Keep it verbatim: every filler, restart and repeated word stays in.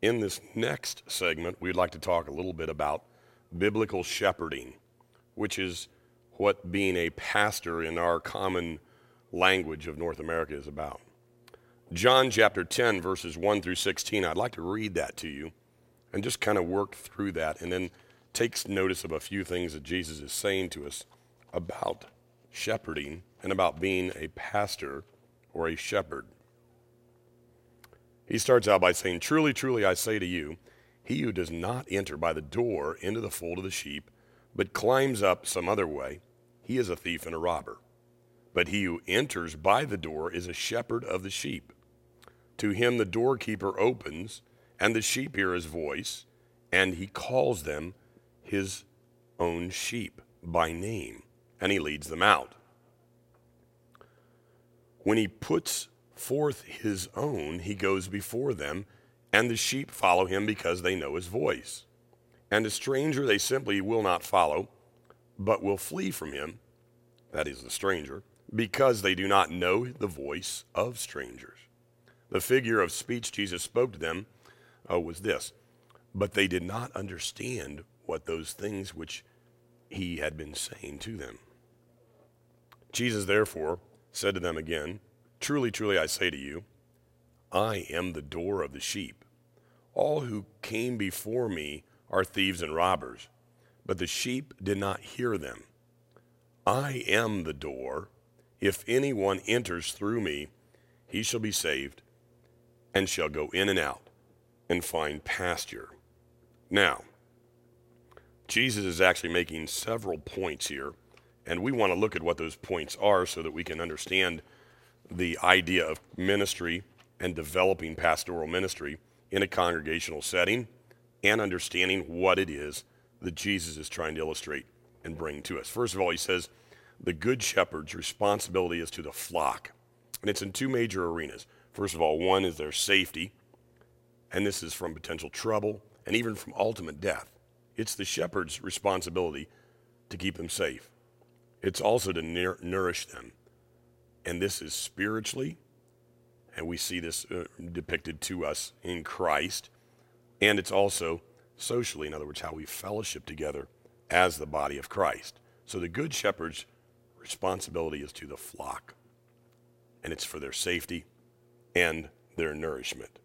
In this next segment, we'd like to talk a little bit about biblical shepherding, which is what being a pastor in our common language of North America is about. John chapter ten, verses one through sixteen, I'd like to read that to you and just kind of work through that and then take notice of a few things that Jesus is saying to us about shepherding and about being a pastor or a shepherd. He starts out by saying, "Truly, truly, I say to you, he who does not enter by the door into the fold of the sheep, but climbs up some other way, he is a thief and a robber. But he who enters by the door is a shepherd of the sheep. To him the doorkeeper opens, and the sheep hear his voice, and he calls them his own sheep by name, and he leads them out. When he puts forth his own, he goes before them, and the sheep follow him because they know his voice. And a stranger they simply will not follow, but will flee from him," that is the stranger, "because they do not know the voice of strangers." The figure of speech Jesus spoke to them uh, was this: "But they did not understand what those things which he had been saying to them. Jesus therefore said to them again, 'Truly, truly, I say to you, I am the door of the sheep. All who came before me are thieves and robbers, but the sheep did not hear them. I am the door. If anyone enters through me, he shall be saved, and shall go in and out and find pasture.'" Now, Jesus is actually making several points here, and we want to look at what those points are so that we can understand the idea of ministry and developing pastoral ministry in a congregational setting and understanding what it is that Jesus is trying to illustrate and bring to us. First of all, he says the good shepherd's responsibility is to the flock, and it's in two major arenas. First of all, one is their safety, and this is from potential trouble and even from ultimate death. It's the shepherd's responsibility to keep them safe. It's also to nour- nourish them, and this is spiritually, and we see this uh, depicted to us in Christ, and it's also socially, in other words, how we fellowship together as the body of Christ. So the good shepherd's responsibility is to the flock, and it's for their safety and their nourishment.